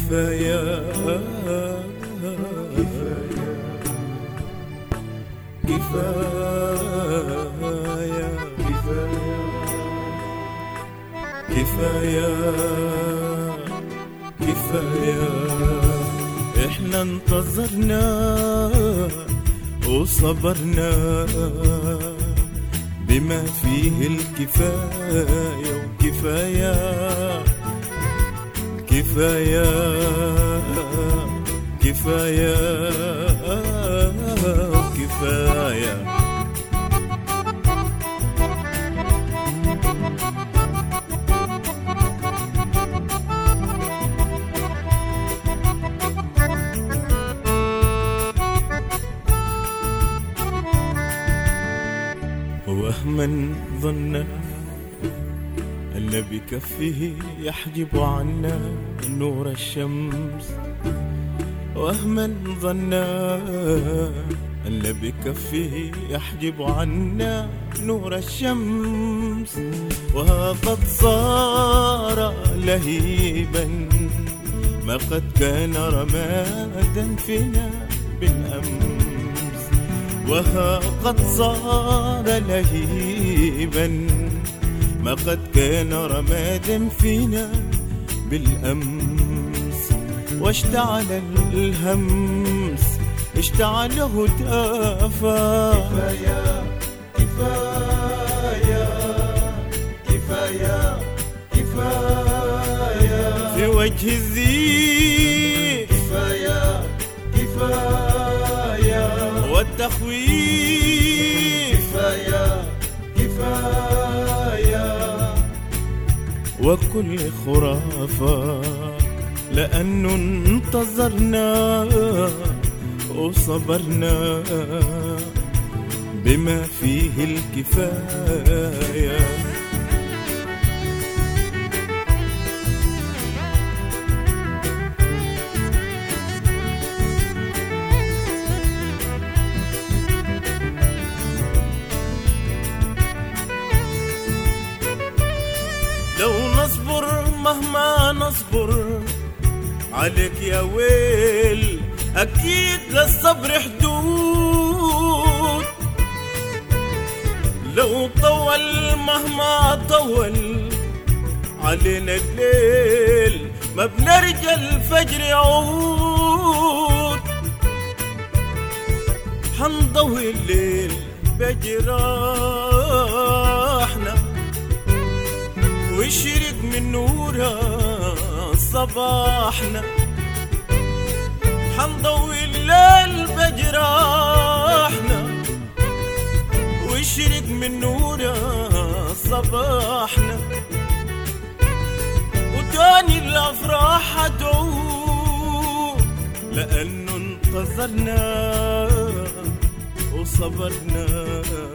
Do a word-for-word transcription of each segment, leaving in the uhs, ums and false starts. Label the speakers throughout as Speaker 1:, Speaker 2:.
Speaker 1: كفاية كفاية كفاية كفاية احنا انتظرنا وصبرنا بما فيه الكفاية وكفاية كفاية كفاية كفاية وهما ظننا أن بكفه يحجب عنا نور الشمس، وهما ظننا أن بكفه يحجب عنا نور الشمس، وقد صار لهيبا ما قد كان رمادا فينا بالأمس، وها قد صار لهيبا ما قد كان رمادا فينا بالأمس، واشتعل الهمس اشتعل هتافا. كفاية كفاية كفاية كفاية في وجه الزيف، كفاية كفاية والتخويف، كفاية كفاية وكل خرافة، لأنه انتظرنا وصبرنا بما فيه الكفاية. لو نصبر مهما نصبر عليك يا ويل، أكيد للصبر حدود. لو طول مهما طول علينا الليل، ما بنرجى الفجر يعود. حنضوي الليل بجراحنا ويشرق من نورها صباحنا، حنضوي الليل بجراحنا ويشرق من نورها صباحنا، وتاني الأفراح حتعود، لأنه انتظرنا وصبرنا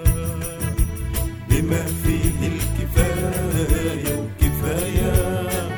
Speaker 1: بما فيه الكفاية وكفاية